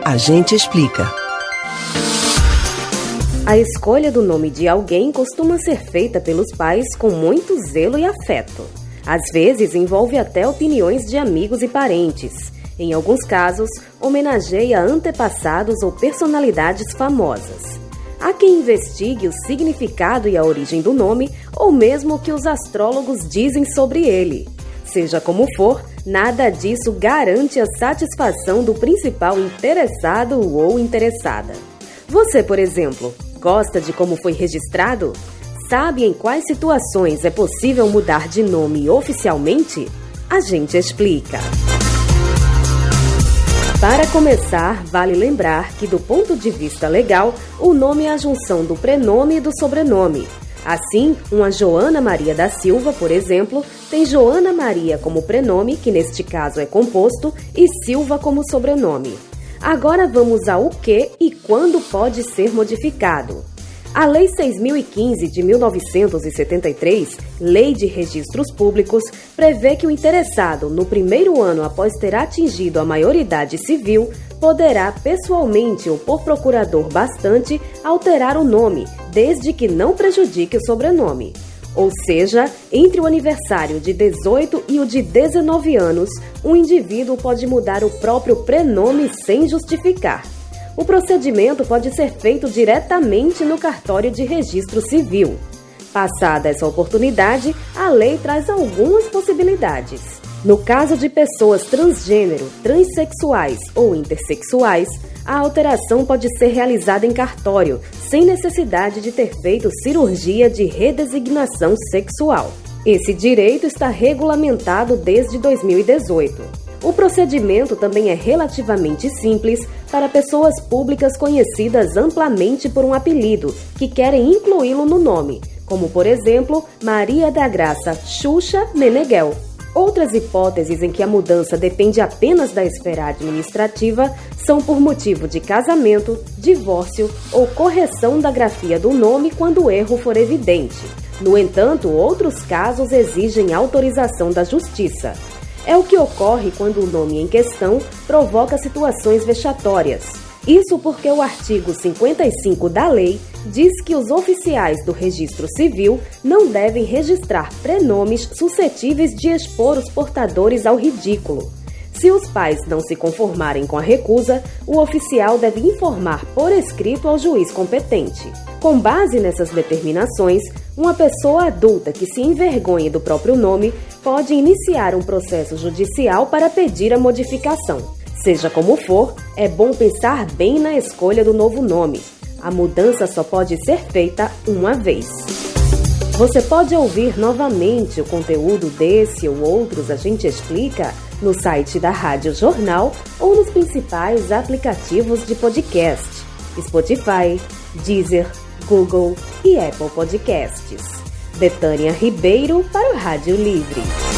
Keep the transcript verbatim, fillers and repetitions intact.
A gente explica. A escolha do nome de alguém costuma ser feita pelos pais com muito zelo e afeto. Às vezes envolve até opiniões de amigos e parentes. Em alguns casos, homenageia antepassados ou personalidades famosas. Há quem investigue o significado e a origem do nome, ou mesmo o que os astrólogos dizem sobre ele. Seja como for, nada disso garante a satisfação do principal interessado ou interessada. Você, por exemplo, gosta de como foi registrado? Sabe em quais situações é possível mudar de nome oficialmente? A gente explica. Para começar, vale lembrar que, do ponto de vista legal, o nome é a junção do prenome e do sobrenome. Assim, uma Joana Maria da Silva, por exemplo, tem Joana Maria como prenome, que neste caso é composto, e Silva como sobrenome. Agora vamos ao que e quando pode ser modificado. A Lei seis mil e quinze de mil novecentos e setenta e três, Lei de Registros Públicos, prevê que o interessado, no primeiro ano após ter atingido a maioridade civil, poderá, pessoalmente ou por procurador bastante, alterar o nome, desde que não prejudique o sobrenome. Ou seja, entre o aniversário de dezoito e o de dezenove anos, um indivíduo pode mudar o próprio prenome sem justificar. O procedimento pode ser feito diretamente no cartório de registro civil. Passada essa oportunidade, a lei traz algumas possibilidades. No caso de pessoas transgênero, transexuais ou intersexuais, a alteração pode ser realizada em cartório, sem necessidade de ter feito cirurgia de redesignação sexual. Esse direito está regulamentado desde dois mil e dezoito. O procedimento também é relativamente simples para pessoas públicas conhecidas amplamente por um apelido, que querem incluí-lo no nome, como, por exemplo, Maria da Graça Xuxa Meneghel. Outras hipóteses em que a mudança depende apenas da esfera administrativa são por motivo de casamento, divórcio ou correção da grafia do nome quando o erro for evidente. No entanto, outros casos exigem autorização da Justiça. É o que ocorre quando o nome em questão provoca situações vexatórias. Isso porque o artigo cinquenta e cinco da lei diz que os oficiais do registro civil não devem registrar prenomes suscetíveis de expor os portadores ao ridículo. Se os pais não se conformarem com a recusa, o oficial deve informar por escrito ao juiz competente. Com base nessas determinações, uma pessoa adulta que se envergonhe do próprio nome pode iniciar um processo judicial para pedir a modificação. Seja como for, é bom pensar bem na escolha do novo nome. A mudança só pode ser feita uma vez. Você pode ouvir novamente o conteúdo desse ou outros A Gente Explica no site da Rádio Jornal ou nos principais aplicativos de podcast: Spotify, Deezer, Google e Apple Podcasts. Betânia Ribeiro para o Rádio Livre.